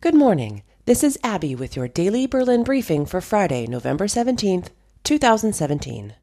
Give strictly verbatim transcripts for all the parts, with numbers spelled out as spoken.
Good morning. This is Abby with your daily Berlin briefing for Friday, November seventeenth, two thousand seventeen.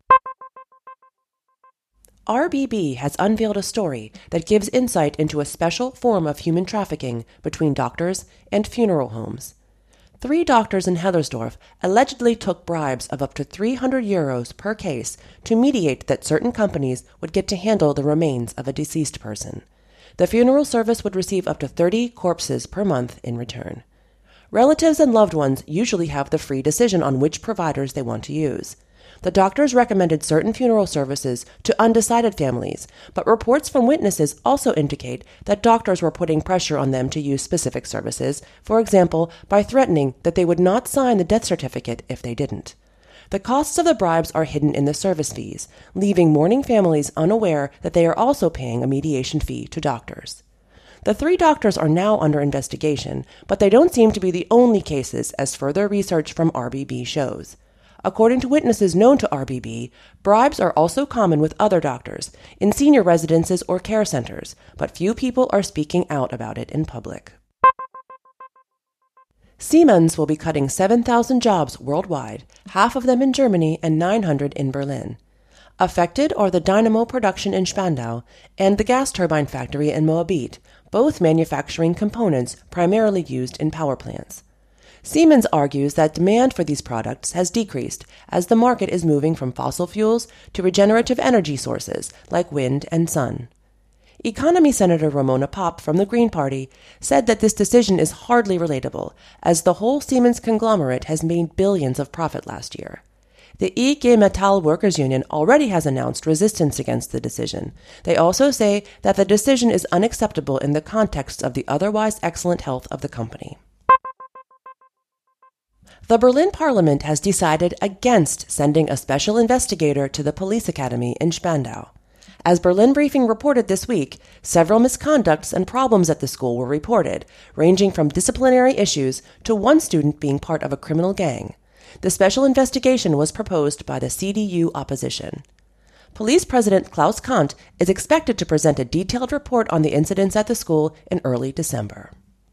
R B B has unveiled a story that gives insight into a special form of human trafficking between doctors and funeral homes. Three doctors in Hellersdorf allegedly took bribes of up to three hundred euros per case to mediate that certain companies would get to handle the remains of a deceased person. The funeral service would receive up to thirty corpses per month in return. Relatives and loved ones usually have the free decision on which providers they want to use. The doctors recommended certain funeral services to undecided families, but reports from witnesses also indicate that doctors were putting pressure on them to use specific services, for example, by threatening that they would not sign the death certificate if they didn't. The costs of the bribes are hidden in the service fees, leaving mourning families unaware that they are also paying a mediation fee to doctors. The three doctors are now under investigation, but they don't seem to be the only cases, as further research from R B B shows. According to witnesses known to R B B, bribes are also common with other doctors, in senior residences or care centers, but few people are speaking out about it in public. Siemens will be cutting seven thousand jobs worldwide, half of them in Germany and nine hundred in Berlin. Affected are the dynamo production in Spandau and the gas turbine factory in Moabit, both manufacturing components primarily used in power plants. Siemens argues that demand for these products has decreased as the market is moving from fossil fuels to regenerative energy sources like wind and sun. Economy Senator Ramona Popp from the Green Party said that this decision is hardly relatable, as the whole Siemens conglomerate has made billions of profit last year. The I G Metall Workers Union already has announced resistance against the decision. They also say that the decision is unacceptable in the context of the otherwise excellent health of the company. The Berlin Parliament has decided against sending a special investigator to the police academy in Spandau. As Berlin Briefing reported this week, several misconducts and problems at the school were reported, ranging from disciplinary issues to one student being part of a criminal gang. The special investigation was proposed by the C D U opposition. Police President Klaus Kant is expected to present a detailed report on the incidents at the school in early December.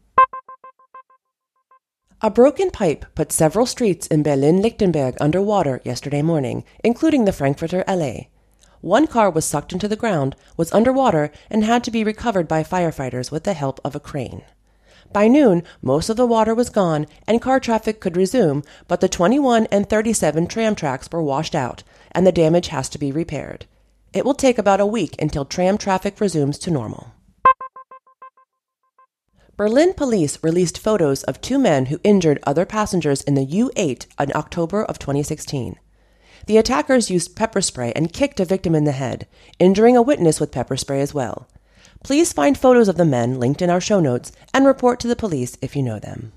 A broken pipe put several streets in Berlin-Lichtenberg underwater yesterday morning, including the Frankfurter Allee. One car was sucked into the ground, was underwater, and had to be recovered by firefighters with the help of a crane. By noon, most of the water was gone and car traffic could resume, but the twenty-one and thirty-seven tram tracks were washed out, and the damage has to be repaired. It will take about a week until tram traffic resumes to normal. Berlin police released photos of two men who injured other passengers in the U eight in October of twenty sixteen. The attackers used pepper spray and kicked a victim in the head, injuring a witness with pepper spray as well. Please find photos of the men linked in our show notes and report to the police if you know them.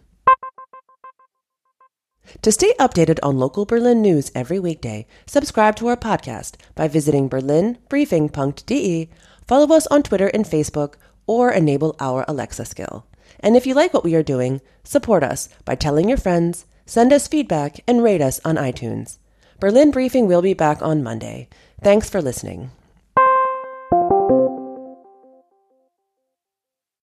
To stay updated on local Berlin news every weekday, subscribe to our podcast by visiting berlin briefing dot d e, follow us on Twitter and Facebook, or enable our Alexa skill. And if you like what we are doing, support us by telling your friends, send us feedback, and rate us on iTunes. Berlin Briefing will be back on Monday. Thanks for listening.